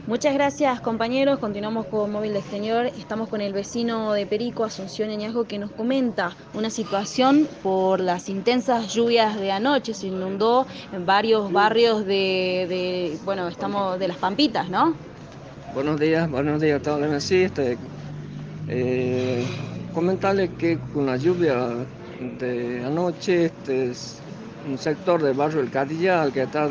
Muchas gracias, compañeros. Continuamos con Móvil de Exterior. Estamos con el vecino de Perico, Asunción Eñasgo, que nos comenta una situación por las intensas lluvias de anoche. Se inundó en varios barrios estamos de Las Pampitas, ¿no? Buenos días a todos. Sí, eh, comentarles que con la lluvia de anoche, es un sector del barrio El Cadillal que está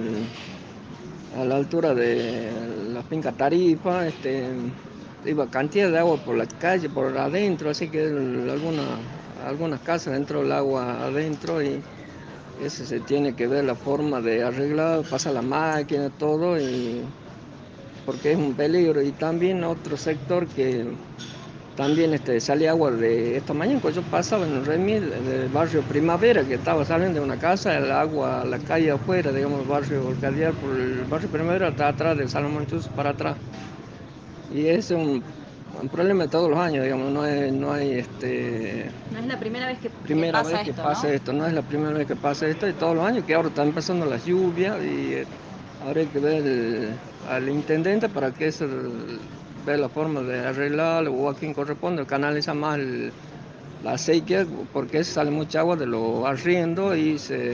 a la altura de la finca Tarifa, iba cantidad de agua por la calle, por adentro, así que algunas casas dentro del agua adentro y eso se tiene que ver la forma de arreglar, pasa la máquina, todo y porque es un peligro. Y también otro sector que también sale agua de esta mañana, cuando yo pasaba en el Remil del barrio Primavera, que estaba saliendo de una casa, el agua, la calle afuera, digamos, el barrio Orcadial, por el barrio Primavera, está atrás del Salomón Chus para atrás. Y es un problema de todos los años, digamos, no hay No es la primera vez que primera vez pasa que esto, ¿no? pasa esto, no es la primera vez que pasa esto, y todos los años que ahora están empezando las lluvias y ahora hay que ver al intendente para que eso ver la forma de arreglarlo o a quien corresponde, canaliza más la acequia, porque sale mucha agua de los arriendos y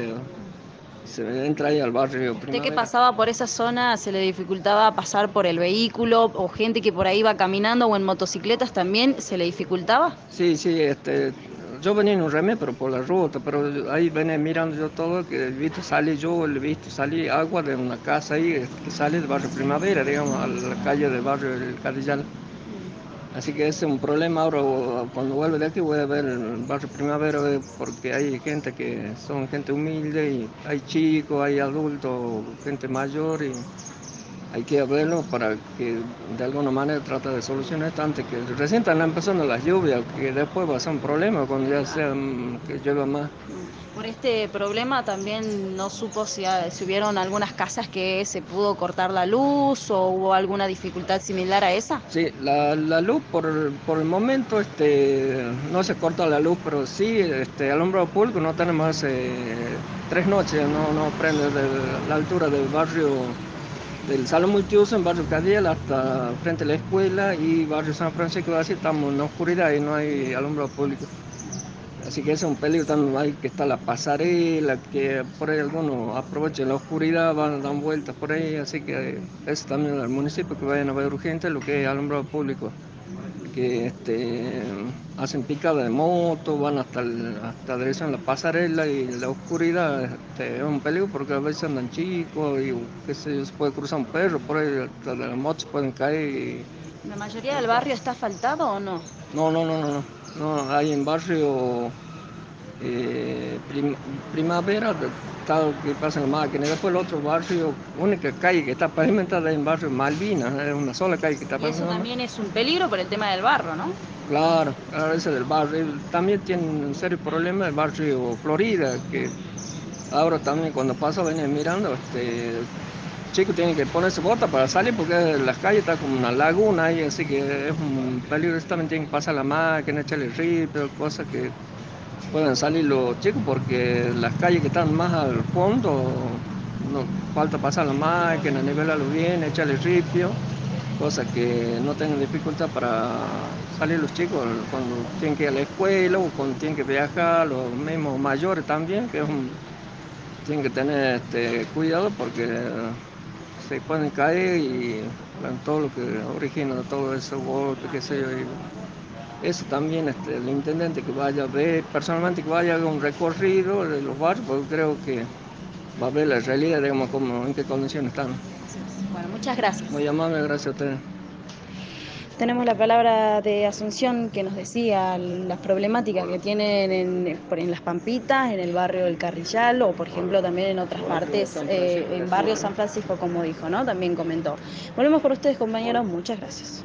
se entra ahí al barrio ¿Usted que Primavera. pasaba por esa zona se le dificultaba pasar por el vehículo o gente que por ahí va caminando o en motocicletas también se le dificultaba? Sí, sí, yo venía en un remé, pero por la ruta, pero ahí venía mirando yo todo, que he visto salir yo, he visto salir agua de una casa ahí, que sale del barrio Primavera, digamos, a la calle del barrio El Cadillal. Así que ese es un problema ahora, cuando vuelva de aquí voy a ver el barrio Primavera, porque hay gente que son gente humilde, y hay chicos, hay adultos, gente mayor, y hay que verlo para que de alguna manera trate de solucionar esto antes que recién están empezando las lluvias, que después va a ser un problema cuando ya sea que llueva más. Por este problema también no supo si hubieron algunas casas que se pudo cortar la luz o hubo alguna dificultad similar a esa. Sí, la luz por el momento no se corta la luz, pero sí alumbrado público no tenemos hace 3 noches, no prende desde la altura del barrio del Salón Multiuso en barrio Cadiel hasta frente a la escuela y barrio San Francisco, así estamos en la oscuridad y no hay alumbrado público. Así que ese es un peligro también, hay que estar la pasarela, que por ahí algunos aprovechan la oscuridad, dan vueltas por ahí, así que es también al municipio que vayan a ver urgente lo que es alumbrado público, que hacen picada de moto, van hasta dirección la pasarela y la oscuridad es un peligro porque a veces andan chicos y qué sé yo, se puede cruzar un perro, por ahí hasta de las motos pueden caer ¿La mayoría del barrio está asfaltado o no? no, hay en barrio Prim- Primavera, está que pasa en la máquina, y después el otro barrio, única calle que está pavimentada en barrio Malvinas, es una sola calle que está Y eso pavimentada. también es un peligro por el tema del barro, ¿no? Claro, claro, ese del barrio. También tiene un serio problema el barrio Florida, que ahora también cuando pasa venir mirando, chicos tienen que ponerse botas para salir porque las calles están como una laguna ahí, así que es un peligro. También tienen que pasar la máquina, echarle ripio, cosas que puedan salir los chicos porque las calles que están más al fondo, no, falta pasar la máquina, nivelarlo bien, echarle ripio, cosa que no tengan dificultad para salir los chicos cuando tienen que ir a la escuela o cuando tienen que viajar, los mismos mayores también, tienen que tener cuidado porque se pueden caer y bueno, todo lo que origina todo eso, golpes, qué sé yo. Y eso también, el intendente que vaya a ver, personalmente que vaya a hacer un recorrido de los barrios, porque creo que va a ver la realidad, digamos, en qué condiciones están. Bueno, muchas gracias. Muy amable, gracias a ustedes. Tenemos la palabra de Asunción que nos decía las problemáticas que tienen en Las Pampitas, en el barrio del Carrillal o, por ejemplo, también en otras Barrio partes, San Francisco de en barrio Asís, San ¿no? Francisco, como dijo, ¿no? También comentó. Volvemos por ustedes, compañeros. Muchas gracias.